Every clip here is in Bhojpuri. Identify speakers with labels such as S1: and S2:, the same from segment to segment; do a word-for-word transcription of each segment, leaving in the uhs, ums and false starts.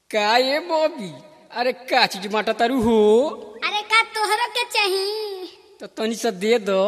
S1: का ये बॉबी, अरे का चीज माटा तारू हो?
S2: अरे का तोहरो के चाहिए
S1: तो तनी सा दे दो।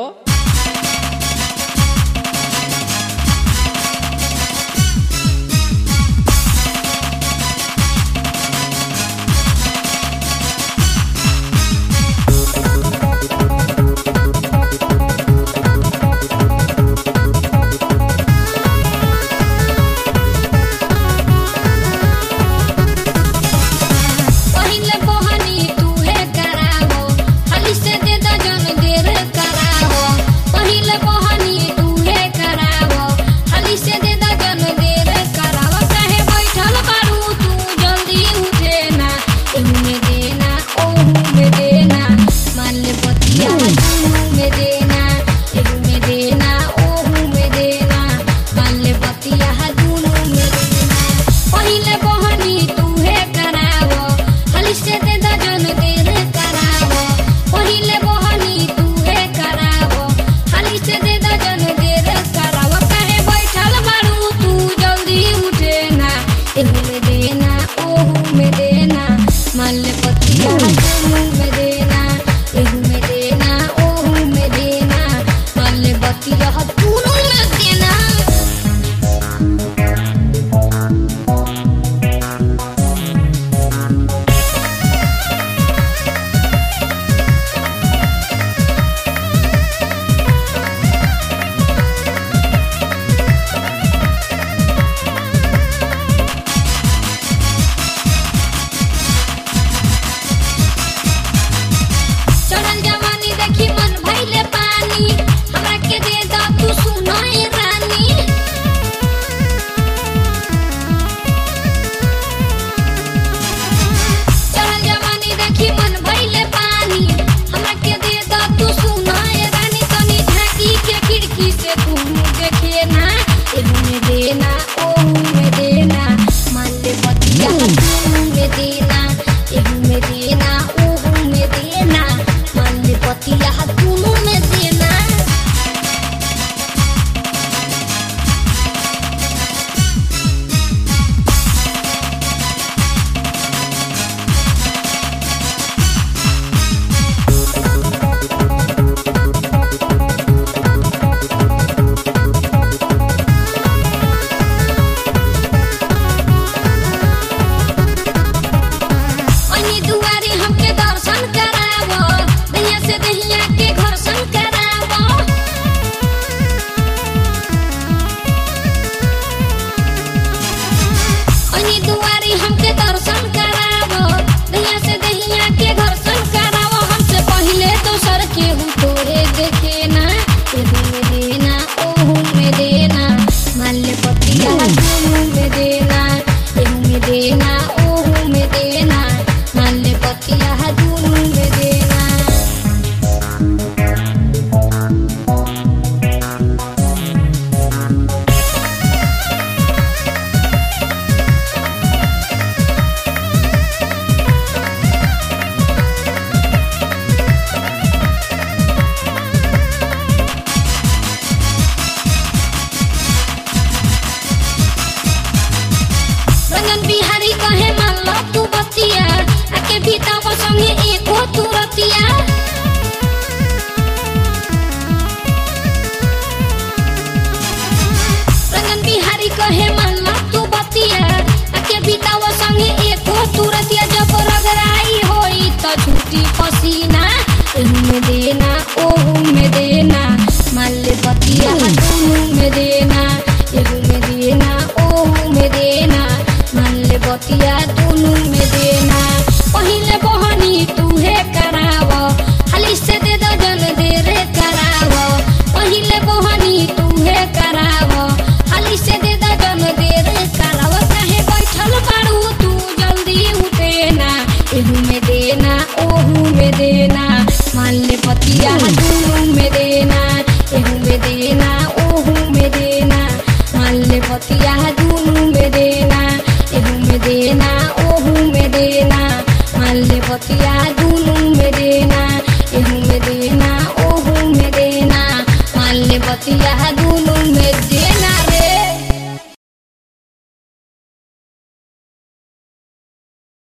S2: पसीना में देना ओहू में देना माल बतिया दूनू में देना एहू में देना ओहू में देना माल बतिया दूनू में देना पहिले बहनी तूहे कराव हाली से दे दो जन दे रे कराव पहिले बहनी तूहे कराव हाली से दे दो जन दे रे कराव काहे बैठल बाड़ू तू जल्दी उठेना एहू में देना ओहू में देना माल पतिया दूनू में देना एहू में देना ओहू में देना माल पतिया दूनू में देना एहू में देना ओहू में देना माल पतिया